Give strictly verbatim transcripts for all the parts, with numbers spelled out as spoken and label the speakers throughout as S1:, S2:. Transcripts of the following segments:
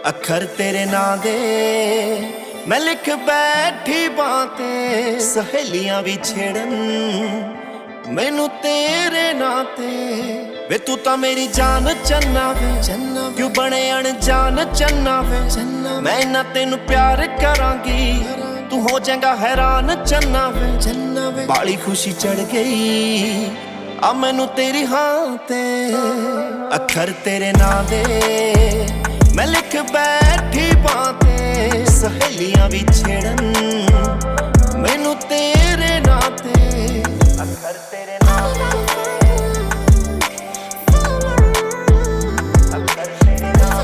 S1: ਅੱਖਰ ਤੇਰੇ ਨਾਂ ਦੇ ਮੈਂ ਲਿਖ ਬੈਠੀ ਬਾतें ਸਹੇਲੀਆਂ ਵੀ ਛੇੜਨ ਮੈਨੂੰ ਤੇਰੇ ਨਾਂ ਤੇ ਵੇ ਤੂੰ ਤਾਂ ਮੇਰੀ ਜਾਨ ਚੰਨਾ ਵੇ ਚੰਨਾ ਕਿਉਂ ਬਣੇ ਅਣਜਾਨ ਚੰਨਾ ਵੇ ਮੈਂ ਨਾ ਤੈਨੂੰ ਪਿਆਰ ਕਰਾਂਗੀ ਤੂੰ ਹੋ ਜਾਏਗਾ ਹੈਰਾਨ ਚੰਨਾ ਵੇ ਚੰਨਾ ਵੇ ਬਾਲੀ ਖੁਸ਼ੀ ਚੜ ਗਈ ਆ ਮੈਨੂੰ ਤੇਰੀ ਹਾਂ ਤੇ ਅੱਖਰ ਤੇਰੇ ਨਾਂ ਦੇ ਮੈਂ ਲਿਖ ਬੈਠੀ ਬਾतें ਸਹੇਲੀਆਂ ਵੀ ਛੇੜਨ ਮੈਨੂੰ ਤੇਰੇ ਨਾਂ ਤੇ ਅੱਖਰ ਤੇਰੇ ਨਾਂ ਅੱਖਰ ਤੇਰੇ ਨਾਂ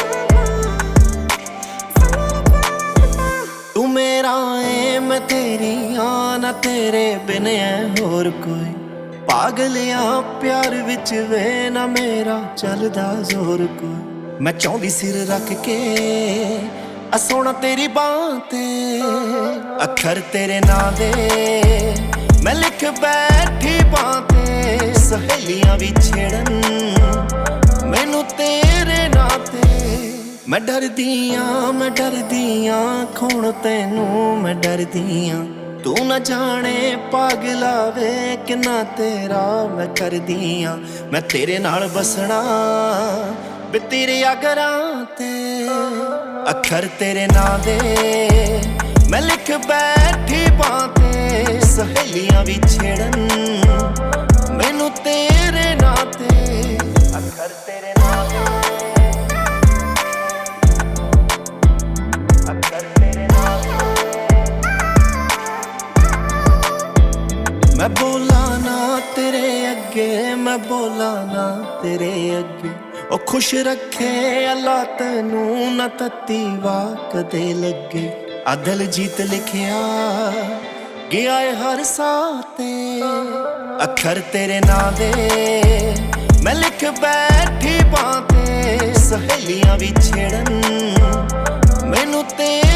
S1: ਤੂੰ ਮੇਰਾ ਏ ਮੈਂ ਤੇਰੀ ਆ ਨਾ ਤੇਰੇ ਬਿਨ ਐ ਹੋਰ ਕੋਈ ਪਾਗਲਿਆਂ ਪਿਆਰ ਵਿੱਚ ਵੇ ਨਾ ਮੇਰਾ ਚੱਲਦਾ ਜ਼ੋਰ ਕੋਈ ਮੈਂ ਚਾਹੁੰਦੀ ਸਿਰ ਰੱਖ ਕੇ ਆ ਸੋਹਣਾ ਤੇਰੀ ਬਾਂਹ ਤੇ ਅੱਖਰ ਤੇਰੇ ਨਾਂ ਦੇ ਮੈਂ ਲਿਖ ਬੈਠੀ ਬਾतें ਸਹੇਲੀਆਂ ਵੀ ਛੇੜਨ ਮੈਨੂੰ ਤੇਰੇ ਨਾਂ ਤੇ ਮੈਂ ਡਰਦੀ ਆਂ ਮੈਂ ਡਰਦੀ ਆਂ ਖੋਣ ਤੈਨੂੰ ਮੈਂ ਡਰਦੀ ਆਂ ਤੂੰ ਨਾ ਜਾਣੇ ਪਾਗਲਾ ਵੇ ਕਿੰਨਾ ਤੇਰਾ ਮੈਂ ਕਰਦੀ ਆਂ ਮੈਂ ਤੇਰੇ ਨਾਲ ਬਸਣਾ ਵੇ ਤੇਰੇ ਅਗਰਾਂ ਤੇ ਅੱਖਰ ਤੇਰੇ ਨਾਂ ਦੇ ਮੈਂ ਲਿਖ ਬੈਠੀ ਬਾतें ਸਹੇਲੀਆਂ ਵੀ ਛੇੜਨ ਮੈਨੂੰ ਤੇਰੇ ਨਾਂ ਤੇ ਅੱਖਰ ਤੇਰੇ ਨਾਂ ਦੇ ਅੱਖਰ ਤੇਰੇ ਨਾਂ ਮੈਂ ਬੋਲਾਂ ਨਾ ਤੇਰੇ ਅੱਗੇ ਮੈਂ ਬੋਲਾਂ ਨਾ ਤੇਰੇ ਅੱਗੇ ਉਹ ਖੁਸ਼ ਰੱਖੇ ਅੱਲਾ ਤੈਨੂੰ ਨਾ ਤੱਤੀ ਵਾ ਕਦੇ ਲੱਗੇ ਆ ਦਿਲਜੀਤ ਲਿਖਿਆ ਗਿਆ ਏ ਹਰ ਸਾਹ ਤੇ ਅੱਖਰ ਤੇਰੇ ਨਾਂ ਦੇ ਮੈਂ ਲਿਖ ਬੈਠੀ ਬਾतें ਸਹੇਲੀਆਂ ਵੀ ਛੇੜਨ ਮੈਨੂੰ ਤੇ